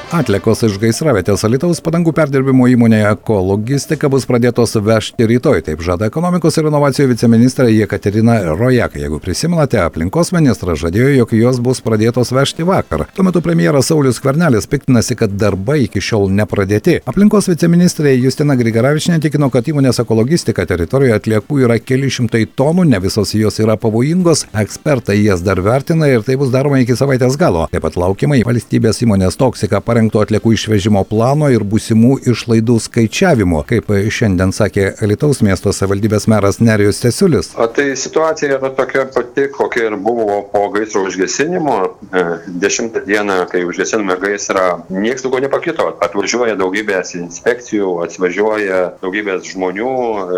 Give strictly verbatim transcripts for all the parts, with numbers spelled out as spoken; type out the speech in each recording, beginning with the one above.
Atliekos iš gaisravietės Alytaus padangų perdirbimo įmonėje Ekologistika bus pradėtos vežti rytoj, taip žada ekonomikos ir inovacijų viceministrė Jekaterina Rojaka. Jeigu prisimenate, aplinkos ministras žadėjo, jog jos bus pradėtos vežti vakar. Tuo metu premjeras Saulius Skvernelis piktinasi, kad darbai iki šiol nepradėti. Aplinkos viceministrė Justina Grigaravičienė tikino, kad įmonės Ekologistika teritorijoje atliekų yra keli šimtai tonų, ne visos jos yra pavojingos, ekspertai jas dar vertina ir tai bus daroma iki savaitės galo. Taip pat laukiama į valstybės įmonės Toksika parengto atliekų išvežimo plano ir būsimų išlaidų skaičiavimo, kaip šiandien sakė Alytaus miesto savivaldybės meras Nerijus Cesiulis. O tai situacija yra tokia pati, kokia ir buvo po gaisro užgesinimo. Dešimtą dieną, kai užgesinome gaisrą, nieks daugiau nepakito. Atvažiuoja daugybės inspekcijų, atvažiuoja daugybės žmonių,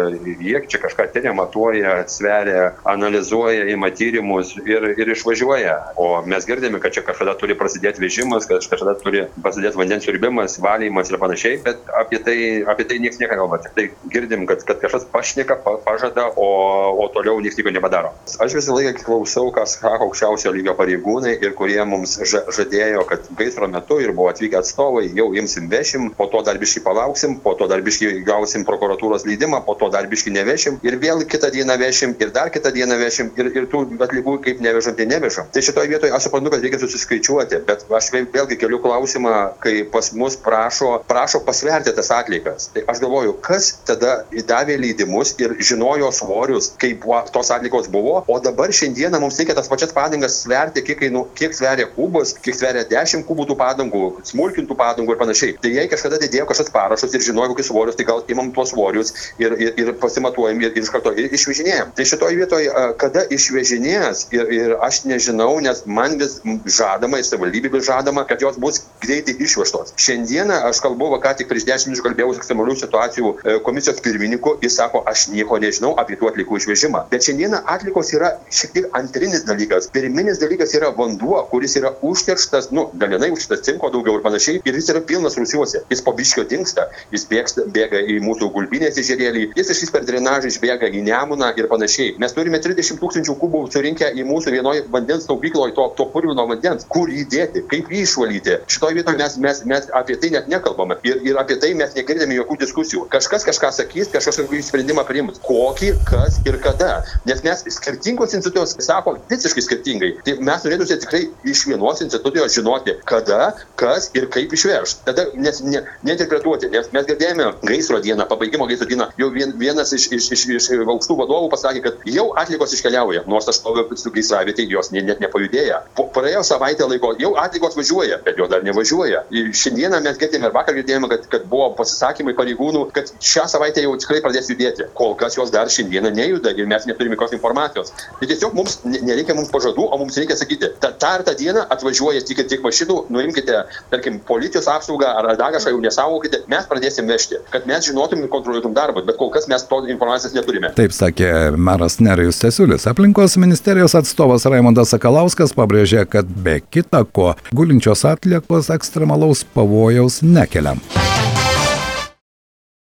jie čia kažką tyria, matuoja, sveria, analizuoja, ima tyrimus ir, ir išvažiuoja. O mes girdime, kad čia kažkada turi prasidėti vežimas, kad kažkada turi prasidėti vandens siurbimas, valymas ir panašiai, bet apie tai, apie tai niekas nieko kalba. Tik tai girdim, kad, kad kažkas pašneka, pažada, o, o toliau niekas nieko nepadaro. Aš visą laiką klausau, kas sako aukščiausio lygio pareigūnai ir kurie mums žadėjo, kad gaisro metu ir buvo atvykę atstovai, jau imsim vešim, po to dar biškį palauksim, po to dar biškį gausim prokuratūros leidimą, po to dar biškį nevešim ir vėl kitą dieną vešim ir dar kitą dieną vešim ir, ir tų atlikų kaip nevežam, tai nevežam. Tai šitoje vietoje aš suprantu, kad reikia susiskaičiuoti, bet aš vėlgi keliu klausimą, kai pas mus prašo, prašo pasverti tas atliekas. Tai aš galvoju, kas tada įdavė leidimus ir žinojo svorius, kaip tos atliekos buvo, o dabar šiandieną mums reikia tas pačias padangas sverti, kiek, nu, kiek sveria kubas, kiek sveria dešimt kubų tų padangų, smulkintų padangų ir panašiai. Tai jei kažkada didėjo kažkas parašus ir žinojo kokius svorius, tai gal imam tuos svorius ir, ir, ir pasimatuojam ir, ir iš karto ir išvežinėjam. Tai šitoje vietoje, kada išvežinės ir, ir aš nežinau, nes man vis žadama, savivaldybė vis žadama, kad jos bus greitai išvežtos. Šiandieną aš kalbu, va, ką tik prieš dešimt minučių kalbėjau su ekstremalių situacijų komisijos pirmininku, jis sako, aš nieko nežinau apie tų atliekų išvežimą. Bet šiandieną atliekos yra šiek tiek antrinis dalykas. Pirminis dalykas yra vanduo, kuris yra užterštas, nu, dalinai užterštas cinko daugiau ir panašiai, ir jis yra pilnas rūsiuose. Jis po biškio dingsta, jis bėgsta, bėga į mūsų gulbinės ežerėlį, jis išvis per drenažą išbėga į Nemuną ir panašiai. Mes turime trisdešimt tūkstančių kubų surinkę į mūsų vienoje vandens taupykloje to, to purvino vandens. Kur jį dėti, kaip jį išvalyti. Šitoje vietoje mes, mes, mes apie tai net nekalbame ir, ir apie tai mes negirdėme jokių diskusijų. Kažkas kažką sakys, kažkas kažkokį sprendimą priims. Kokį, kas ir kada. Nes mes skirtingos institucijos sako visiškai skirtingai. Tai mes norėtume tikrai iš vienos institucijos žinoti, kada, kas ir kaip išveš. Tada nes, ne, neinterpretuoti. Nes mes girdėjome gaisro dieną, pabaigimo gaisro dieną, jau vien, vienas iš, iš, iš, iš aukštų vadovų pasakė, kad jau atliekos iškeliauja. Nors aš stoviu su gaisravietė, jos net nepajudėja. Po, praėjo savaitę laiko, jau atliekos važiuoja, bet jos dar nevažiuoja. Ir šiandieną mes girdėjome ir vakar girdėjome, kad, kad buvo pasisakymai pareigūnų, kad šią savaitę jau tikrai pradės judėti. Kol kas jos dar šiandieną nejuda ir mes neturime jokios informacijos. Tai tiesiog mums nereikia mums pažadų, o mums reikia sakyti, ta, ta ar tą dieną atvažiuoja tik ir tik mašinų, nuimkite, tarkim, policijos apsaugą ar dar kažką jau nesaugokite, mes pradėsim vežti, kad mes žinotum ir kontroliuotum darbą, bet kol kas mes to informacijos neturime. Taip sakė meras Nerijus Cesiulis. Aplinkos ministerijos atstovas Raimondas Sakalauskas pabrėžė, kad be kita ko gulinčios atliekos ekstremalaus pavojaus nekelia.